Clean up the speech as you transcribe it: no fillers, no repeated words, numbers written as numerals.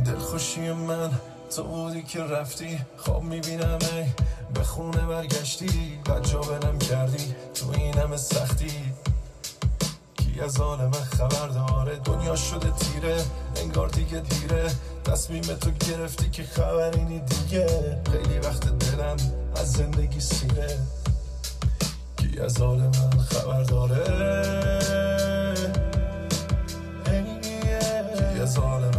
دلخوشی من تو بودی که رفتی، خواب میبینم ای به خونه برگشتی، بجا بلم کردی تو این همه سختی. کی از آن من خبر داره؟ دنیا شده تیره، انگار دیگه دیره، تصمیم تو گرفتی که خبرینی دیگه. خیلی وقت دلم از زندگی سیره، کی از آن من خبر داره؟ کی از آن